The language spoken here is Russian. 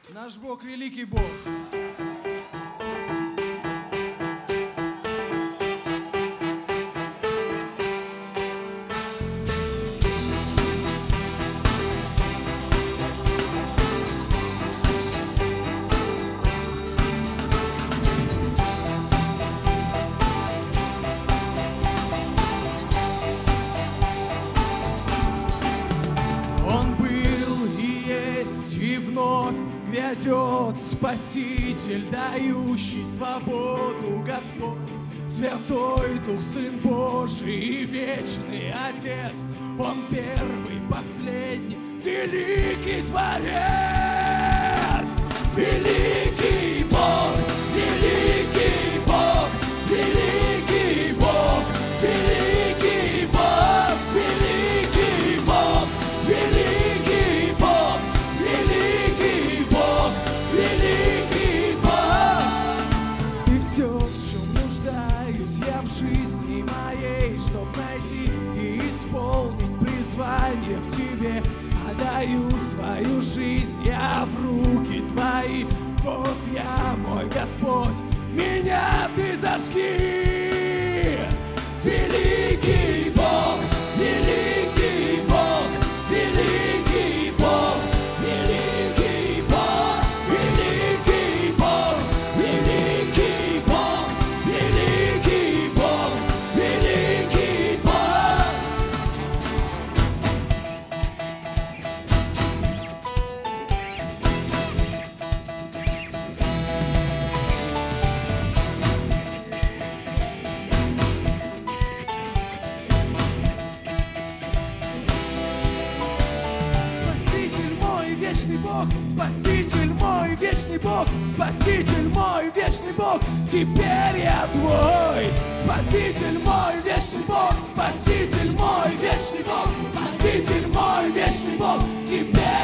Наш Бог великий Бог. Он был и есть, и вновь грядет Спаситель, дающий свободу Господь, Святой Дух, Сын Божий и Вечный Отец. Он первый, последний, великий Творец, великий Бог, великий Бог, великий Бог, великий Бог, великий Бог, великий Бог, великий Бог, великий Бог. И все, в чем нуждаюсь я в жизни моей, чтоб найти и исполнить призвание в Тебе, отдаю свою жизнь я в руки Твои. Вот я, мой Господь, меня Ты зажги. Великий Бог, великий Бог, великий Бог, великий Бог, великий Бог, великий Бог, великий Бог, великий Бог. Спаситель мой, вечный Бог, Спаситель мой, вечный Бог, Спаситель мой, вечный Бог, теперь я Твой. Спаситель мой, вечный Бог, Спаситель мой, вечный Бог, Спаситель мой, вечный Бог, теперь